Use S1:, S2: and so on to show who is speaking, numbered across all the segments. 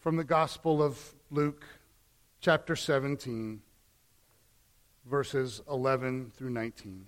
S1: from the Gospel of Luke, chapter 17, verses 11 through 19.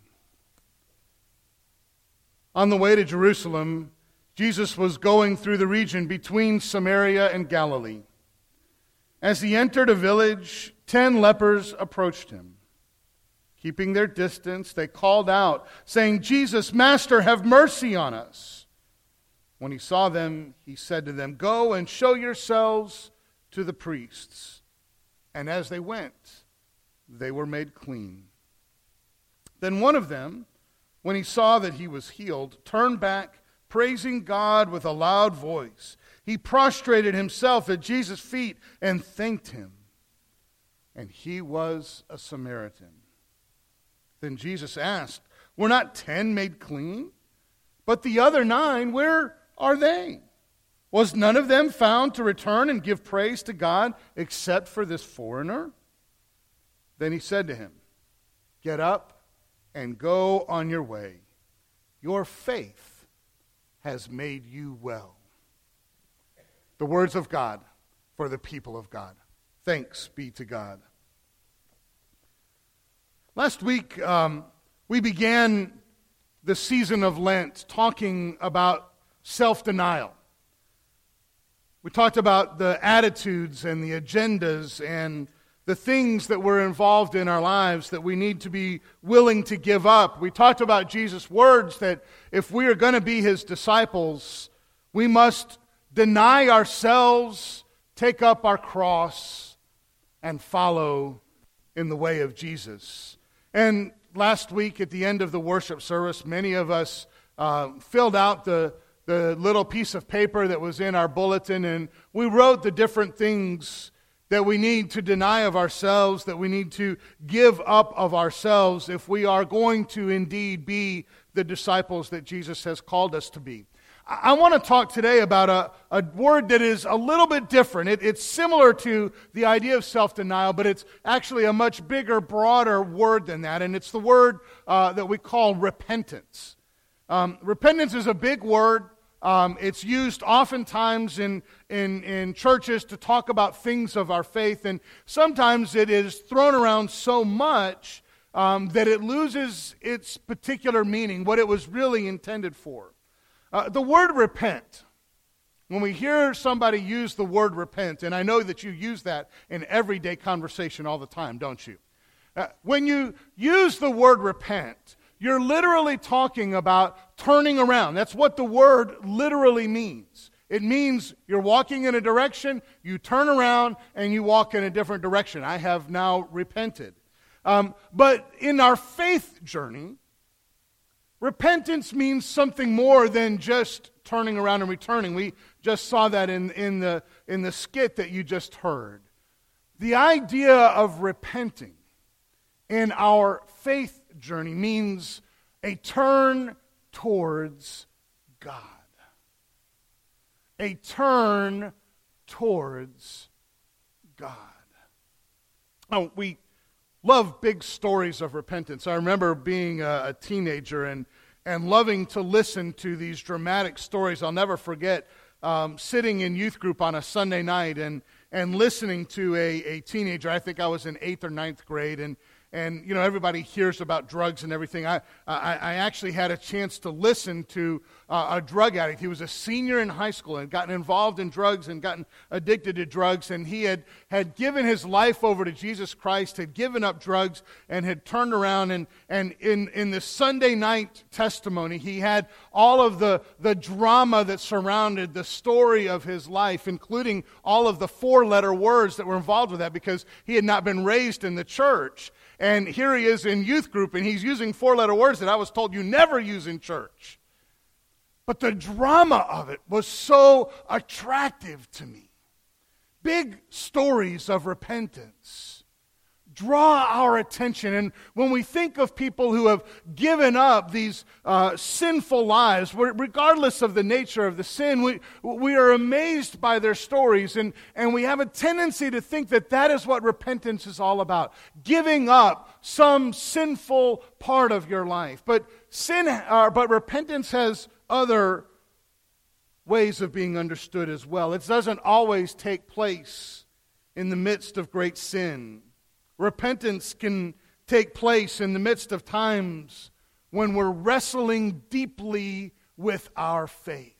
S1: On the way to Jerusalem, Jesus was going through the region between Samaria and Galilee. As he entered a village, 10 lepers approached him. Keeping their distance, they called out, saying, "Jesus, Master, have mercy on us." When he saw them, he said to them, "Go and show yourselves to the priests." And as they went, they were made clean. Then one of them, when he saw that he was healed, turned back, praising God with a loud voice. He prostrated himself at Jesus' feet and thanked him. And he was a Samaritan. Then Jesus asked, "Were not 10 made clean? But the other 9, where are they? Was none of them found to return and give praise to God except for this foreigner?" Then he said to him, "Get up and go on your way. Your faith has made you well." The words of God for the people of God. Thanks be to God. Last week, we began the season of Lent talking about self-denial. We talked about the attitudes and the agendas and the things that we're involved in our lives that we need to be willing to give up. We talked about Jesus' words that if we are going to be his disciples, we must deny ourselves, take up our cross, and follow in the way of Jesus. And last week at the end of the worship service, many of us filled out the little piece of paper that was in our bulletin, and we wrote the different things that we need to deny of ourselves, that we need to give up of ourselves if we are going to indeed be the disciples that Jesus has called us to be. I want to talk today about a word that is a little bit different. It's similar to the idea of self-denial, but it's actually a much bigger, broader word than that, and it's the word that we call repentance. Repentance is a big word. It's used oftentimes in churches to talk about things of our faith, and sometimes it is thrown around so much that it loses its particular meaning, what it was really intended for. The word repent, when we hear somebody use the word repent, and I know that you use that in everyday conversation all the time, don't you? When you use the word repent, you're literally talking about turning around. That's what the word literally means. It means you're walking in a direction, you turn around, and you walk in a different direction. I have now repented. But in our faith journey, repentance means something more than just turning around and returning. We just saw that in the skit that you just heard. The idea of repenting in our faith journey means a turn towards God. A turn towards God. Oh, we love big stories of repentance. I remember being a teenager and loving to listen to these dramatic stories. I'll never forget sitting in youth group on a Sunday night and listening to a teenager. I think I was in 8th or 9th grade, and you know, everybody hears about drugs and everything. I actually had a chance to listen to a drug addict. He was a senior in high school and gotten involved in drugs and gotten addicted to drugs. And he had given his life over to Jesus Christ, had given up drugs, and had turned around. And in the Sunday night testimony, he had all of the drama that surrounded the story of his life, including all of the 4-letter words that were involved with that, because he had not been raised in the church. And here he is in youth group, and he's using 4-letter words that I was told you never use in church. But the drama of it was so attractive to me. Big stories of repentance draw our attention. And when we think of people who have given up these sinful lives, regardless of the nature of the sin, we are amazed by their stories. And we have a tendency to think that that is what repentance is all about. Giving up some sinful part of your life. But repentance has other ways of being understood as well. It doesn't always take place in the midst of great sin. Repentance can take place in the midst of times when we're wrestling deeply with our faith.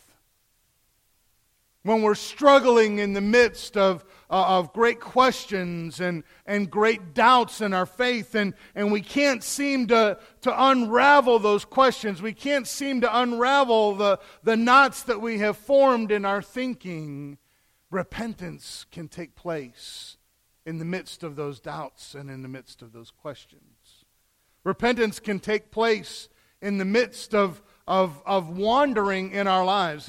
S1: When we're struggling in the midst of great questions and great doubts in our faith, and we can't seem to unravel those questions. We can't seem to unravel the knots that we have formed in our thinking. Repentance can take place in the midst of those doubts and in the midst of those questions. Repentance can take place in the midst of wandering in our lives.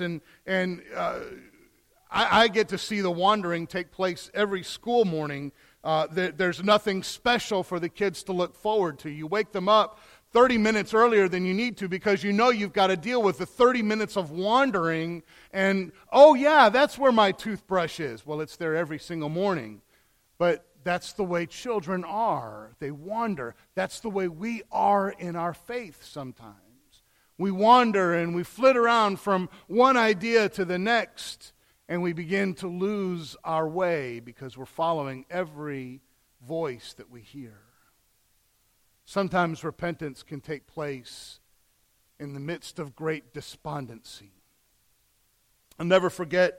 S1: I get to see the wandering take place every school morning. There's nothing special for the kids to look forward to. You wake them up 30 minutes earlier than you need to because you know you've got to deal with the 30 minutes of wandering. And, oh yeah, that's where my toothbrush is. Well, it's there every single morning. But that's the way children are. They wander. That's the way we are in our faith sometimes. We wander and we flit around from one idea to the next. And we begin to lose our way because we're following every voice that we hear. Sometimes repentance can take place in the midst of great despondency. I'll never forget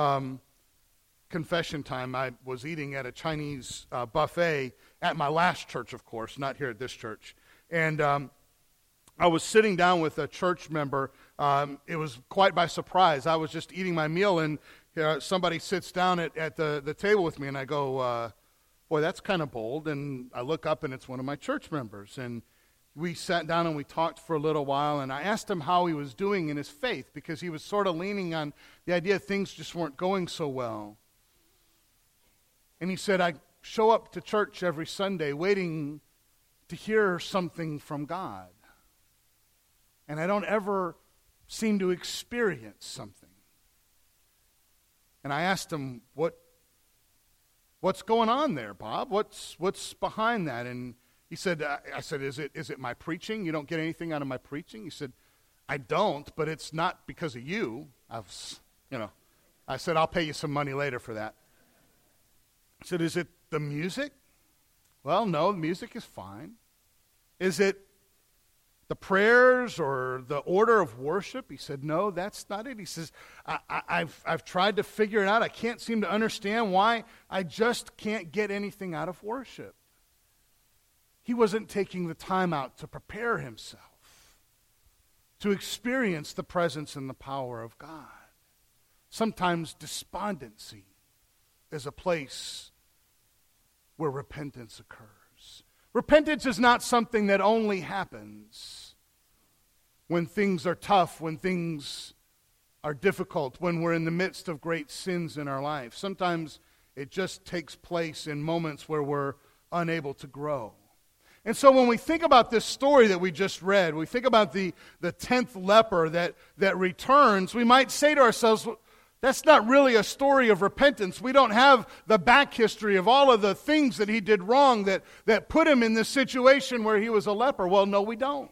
S1: confession time. I was eating at a Chinese buffet at my last church, of course, not here at this church. And I was sitting down with a church member. It was quite by surprise. I was just eating my meal, and somebody sits down at the table with me, and I go, boy, that's kind of bold. And I look up, and it's one of my church members. And we sat down, and we talked for a little while, and I asked him how he was doing in his faith, because he was sort of leaning on the idea things just weren't going so well. And he said, I show up to church every Sunday waiting to hear something from God. And I don't ever seem to experience something. And I asked him, what's going on there, Bob? What's behind that? And he said, I said, is it my preaching? You don't get anything out of my preaching? He said, I don't, but it's not because of you. I said, I'll pay you some money later for that. I said, is it the music? Well, no, the music is fine. Is it the prayers or the order of worship? He said, no, that's not it. He says, I've tried to figure it out. I can't seem to understand why I just can't get anything out of worship. He wasn't taking the time out to prepare himself to experience the presence and the power of God. Sometimes despondency is a place where repentance occurs. Repentance is not something that only happens when things are tough, when things are difficult, when we're in the midst of great sins in our life. Sometimes it just takes place in moments where we're unable to grow. And so when we think about this story that we just read, we think about the 10th leper that returns, we might say to ourselves, that's not really a story of repentance. We don't have the back history of all of the things that he did wrong that put him in this situation where he was a leper. Well, no, we don't.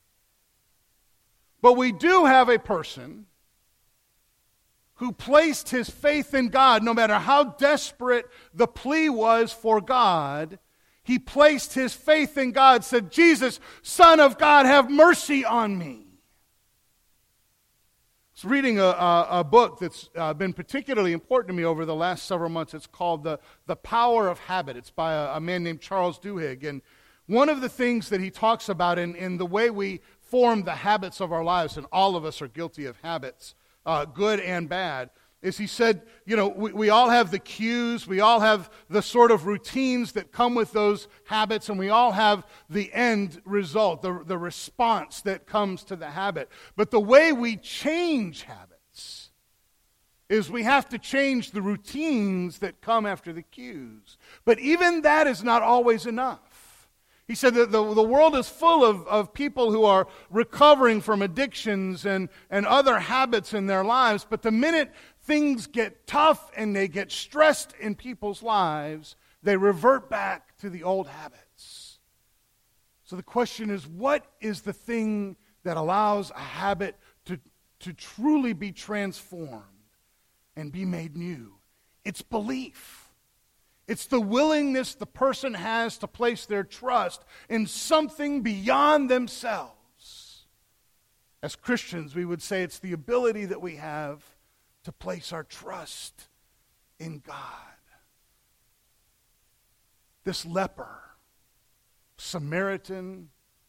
S1: But we do have a person who placed his faith in God, no matter how desperate the plea was for God. He placed his faith in God, said, Jesus, Son of God, have mercy on me. I was reading a book that's been particularly important to me over the last several months. It's called The Power of Habit. It's by a man named Charles Duhigg. And one of the things that he talks about in the way we form the habits of our lives, and all of us are guilty of habits, good and bad, is he said, we all have the cues, we all have the sort of routines that come with those habits, and we all have the end result, the response that comes to the habit. But the way we change habits is we have to change the routines that come after the cues. But even that is not always enough. He said that the world is full of people who are recovering from addictions and other habits in their lives, but the minute things get tough and they get stressed in people's lives, they revert back to the old habits. So the question is, what is the thing that allows a habit to truly be transformed and be made new. It's belief. It's the willingness the person has to place their trust in something beyond themselves. As Christians, we would say it's the ability that we have to place our trust in God. This leper, Samaritan,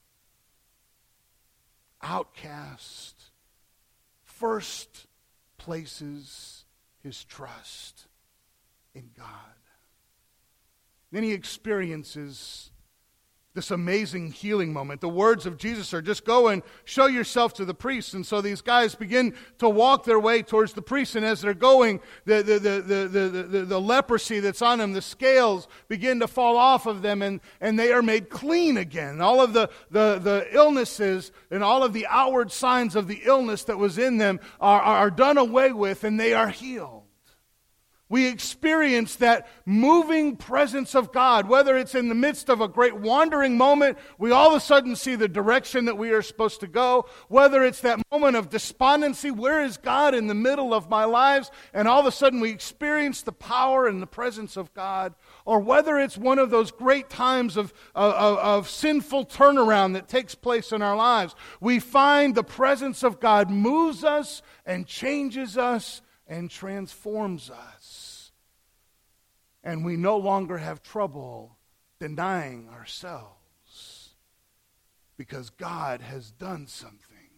S1: outcast, first places his trust in God. Then he experiences this amazing healing moment. The words of Jesus are, just go and show yourself to the priest. And so these guys begin to walk their way towards the priest. And as they're going, the leprosy that's on them, the scales begin to fall off of them, and they are made clean again. All of the illnesses and all of the outward signs of the illness that was in them are done away with, and they are healed. We experience that moving presence of God, whether it's in the midst of a great wandering moment, we all of a sudden see the direction that we are supposed to go, whether it's that moment of despondency, where is God in the middle of my lives, and all of a sudden we experience the power and the presence of God, or whether it's one of those great times of sinful turnaround that takes place in our lives, we find the presence of God moves us and changes us and transforms us. And we no longer have trouble denying ourselves because God has done something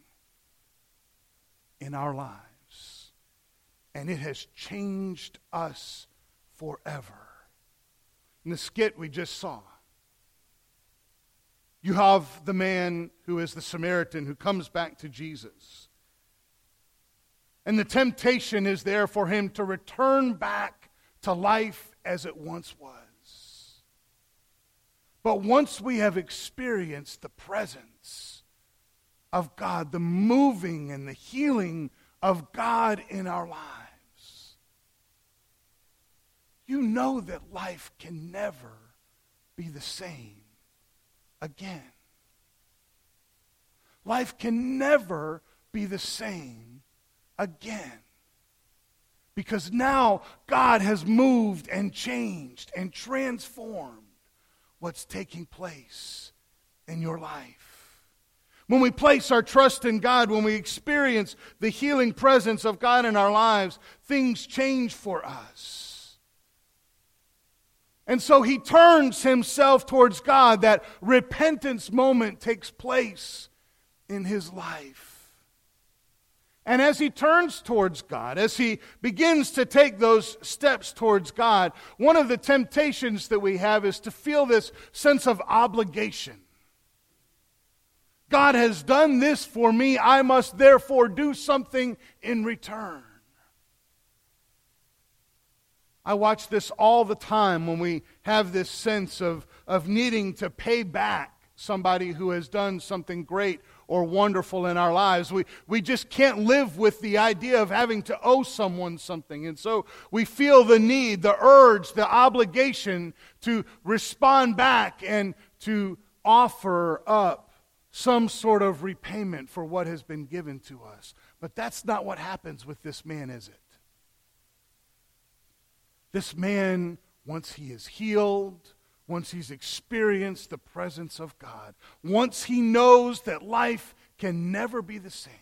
S1: in our lives. And it has changed us forever. In the skit we just saw, you have the man who is the Samaritan who comes back to Jesus. And the temptation is there for him to return back to life as it once was. But once we have experienced the presence of God, the moving and the healing of God in our lives, you know that life can never be the same again. Life can never be the same again. Because now God has moved and changed and transformed what's taking place in your life. When we place our trust in God, when we experience the healing presence of God in our lives, things change for us. And so he turns himself towards God. That repentance moment takes place in his life. And as he turns towards God, as he begins to take those steps towards God, one of the temptations that we have is to feel this sense of obligation. God has done this for me, I must therefore do something in return. I watch this all the time when we have this sense of needing to pay back somebody who has done something great or wonderful in our lives. We just can't live with the idea of having to owe someone something. And so we feel the need, the urge, the obligation to respond back and to offer up some sort of repayment for what has been given to us. But that's not what happens with this man, is it? This man, once he is healed, once he's experienced the presence of God, once he knows that life can never be the same,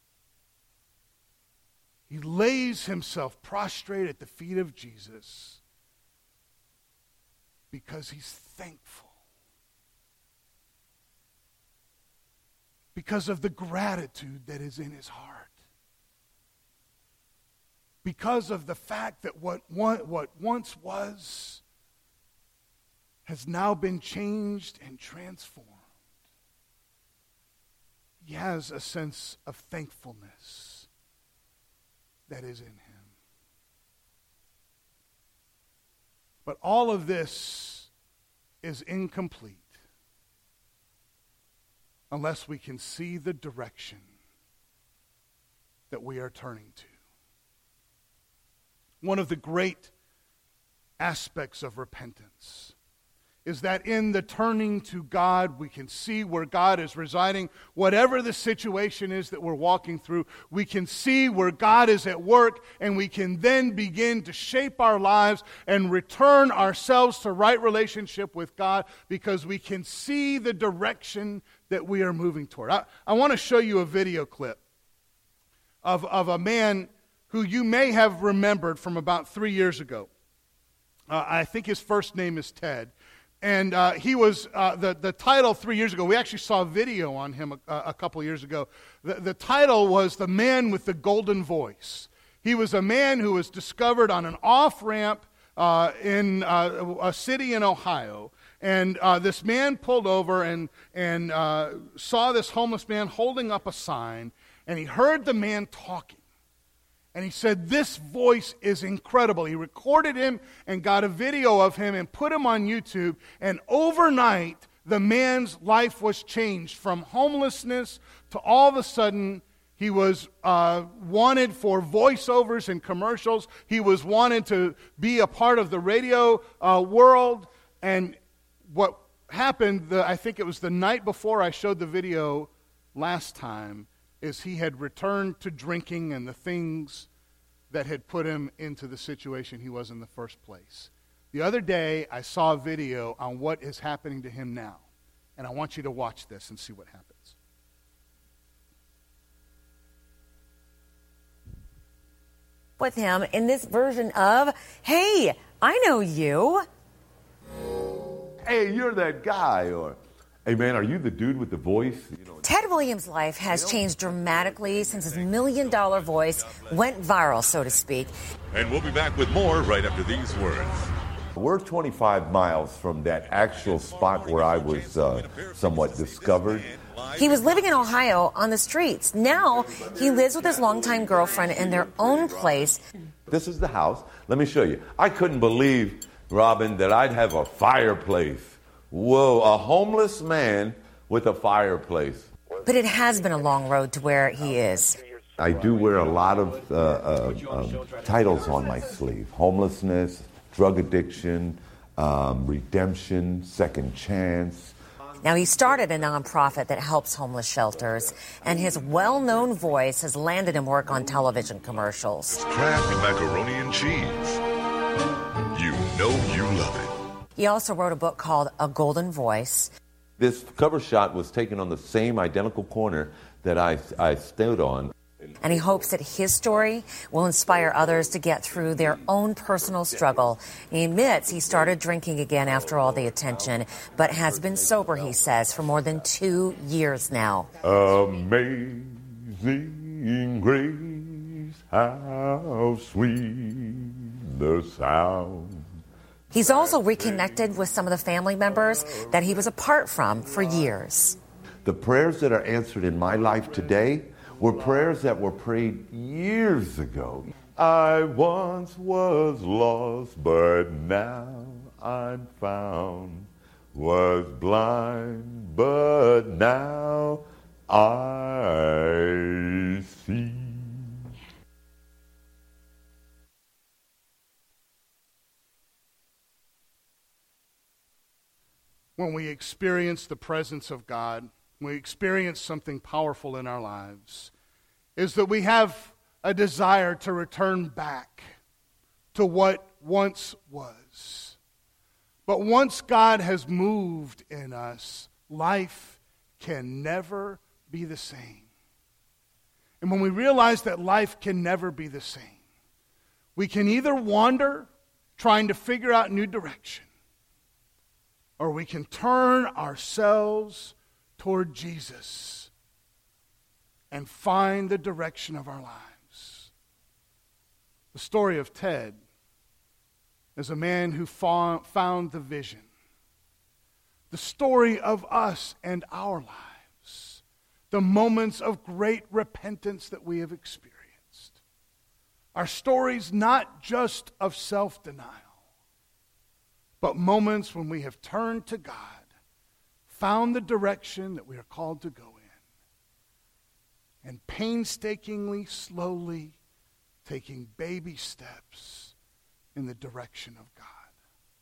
S1: he lays himself prostrate at the feet of Jesus because he's thankful. Because of the gratitude that is in his heart. Because of the fact that what once was has now been changed and transformed. He has a sense of thankfulness that is in him. But all of this is incomplete unless we can see the direction that we are turning to. One of the great aspects of repentance is that in the turning to God, we can see where God is residing. Whatever the situation is that we're walking through, we can see where God is at work, and we can then begin to shape our lives and return ourselves to right relationship with God because we can see the direction that we are moving toward. I want to show you a video clip of a man who you may have remembered from about 3 years ago. I think his first name is Ted. And he was, the title 3 years ago, we actually saw a video on him a couple years ago. The title was The Man with the Golden Voice. He was a man who was discovered on an off-ramp in a city in Ohio. And this man pulled over and saw this homeless man holding up a sign. And he heard the man talking. And he said, this voice is incredible. He recorded him and got a video of him and put him on YouTube. And overnight, the man's life was changed from homelessness to all of a sudden, he was wanted for voiceovers and commercials. He was wanted to be a part of the radio world. And what happened, I think it was the night before I showed the video last time, is he had returned to drinking and the things that had put him into the situation he was in the first place. The other day, I saw a video on what is happening to him now. And I want you to watch this and see what happens.
S2: With him in this version of, hey, I know you.
S3: Hey, you're that guy, or hey, man, are you the dude with the voice?
S2: Ted Williams' life has changed dramatically since his $1 million voice went viral, so to speak.
S4: And we'll be back with more right after these words.
S3: We're 25 miles from that actual spot where I was somewhat discovered.
S2: He was living in Ohio on the streets. Now he lives with his longtime girlfriend in their own place.
S3: This is the house. Let me show you. I couldn't believe, Robin, that I'd have a fireplace. Whoa, a homeless man with a fireplace.
S2: But it has been a long road to where he is.
S3: I do wear a lot of titles on my sleeve. Homelessness, drug addiction, redemption, second chance.
S2: Now, he started a nonprofit that helps homeless shelters, and his well-known voice has landed him work on television commercials.
S4: Kraft macaroni and cheese. You know you love it.
S2: He also wrote a book called A Golden Voice.
S3: This cover shot was taken on the same identical corner that I stood on.
S2: And he hopes that his story will inspire others to get through their own personal struggle. He admits he started drinking again after all the attention, but has been sober, he says, for more than 2 years now.
S3: Amazing grace, how sweet the sound.
S2: He's also reconnected with some of the family members that he was apart from for years.
S3: The prayers that are answered in my life today were prayers that were prayed years ago. I once was lost, but now I'm found. Was blind, but now I see.
S1: When we experience the presence of God, when we experience something powerful in our lives, is that we have a desire to return back to what once was. But once God has moved in us, life can never be the same. And when we realize that life can never be the same, we can either wander trying to figure out new direction, or we can turn ourselves toward Jesus and find the direction of our lives. The story of Ted is a man who found the vision. The story of us and our lives. The moments of great repentance that we have experienced. Our stories not just of self-denial, but moments when we have turned to God, found the direction that we are called to go in, and painstakingly, slowly taking baby steps in the direction of God.